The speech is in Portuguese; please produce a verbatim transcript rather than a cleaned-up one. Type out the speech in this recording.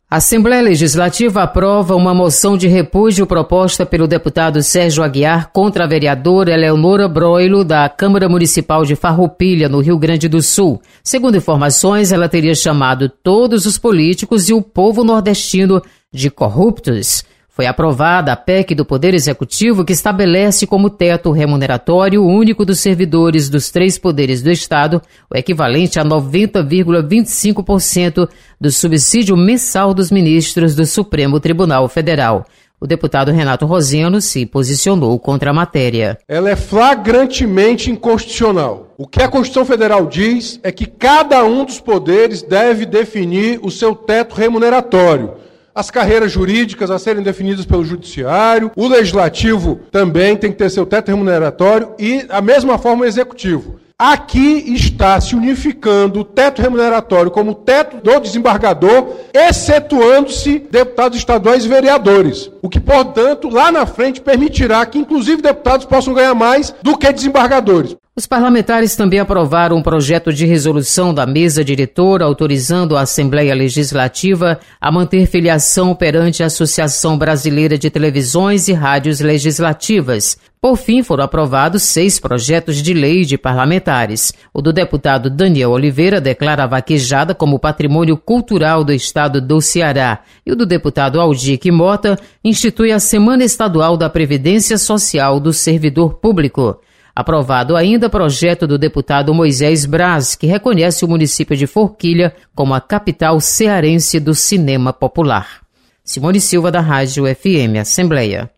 A Assembleia Legislativa aprova uma moção de repúdio proposta pelo deputado Sérgio Aguiar contra a vereadora Eleonora Broilo, da Câmara Municipal de Farroupilha, no Rio Grande do Sul. Segundo informações, ela teria chamado todos os políticos e o povo nordestino de corruptos. Foi aprovada a P E C do Poder Executivo, que estabelece como teto remuneratório único dos servidores dos três poderes do Estado o equivalente a noventa vírgula vinte e cinco por cento do subsídio mensal dos ministros do Supremo Tribunal Federal. O deputado Renato Roseno se posicionou contra a matéria. Ela é flagrantemente inconstitucional. O que a Constituição Federal diz é que cada um dos poderes deve definir o seu teto remuneratório. As carreiras jurídicas a serem definidas pelo Judiciário, o Legislativo também tem que ter seu teto remuneratório e, da mesma forma, o Executivo. Aqui está se unificando o teto remuneratório como teto do desembargador, excetuando-se deputados estaduais e vereadores. O que, portanto, lá na frente permitirá que, inclusive, deputados possam ganhar mais do que desembargadores. Os parlamentares também aprovaram um projeto de resolução da mesa diretora autorizando a Assembleia Legislativa a manter filiação perante a Associação Brasileira de Televisões e Rádios Legislativas. Por fim, foram aprovados seis projetos de lei de parlamentares. O do deputado Daniel Oliveira declara a vaquejada como patrimônio cultural do estado do Ceará. E o do deputado Aldir Mota institui a Semana Estadual da Previdência Social do Servidor Público. Aprovado ainda projeto do deputado Moisés Braz, que reconhece o município de Forquilha como a capital cearense do cinema popular. Simone Silva, da Rádio F M Assembleia.